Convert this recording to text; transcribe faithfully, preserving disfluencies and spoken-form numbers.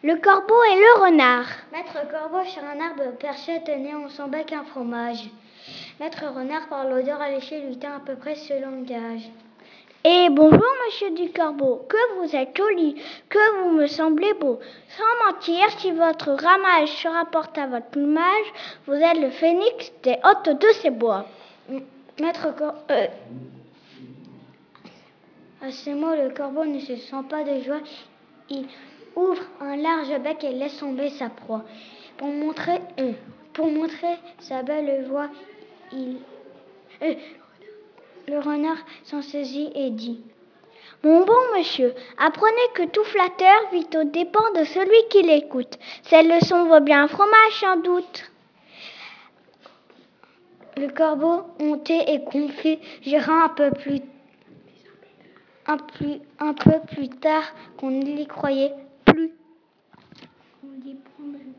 Le corbeau et le renard. Maître Corbeau sur un arbre perché tenait en son bec un fromage. Maître Renard par l'odeur alléchée lui tint à peu près ce langage. Eh bonjour monsieur du Corbeau, que vous êtes joli, que vous me semblez beau. Sans mentir, si votre ramage se rapporte à votre plumage, vous êtes le phénix des hôtes de ces bois. Maître Corbeau... Euh, à ces mots, le corbeau ne se sent pas de joie. Il ouvre un large bec et laisse tomber sa proie. Pour montrer, euh, pour montrer sa belle voix, il, euh, le renard s'en saisit et dit: Mon bon monsieur, apprenez que tout flatteur vit aux dépens de celui qui l'écoute. Cette leçon vaut bien un fromage sans doute. Le corbeau, honté et confus, jura un peu plus Un, plus, un peu plus tard qu'on ne l'y croyait plus.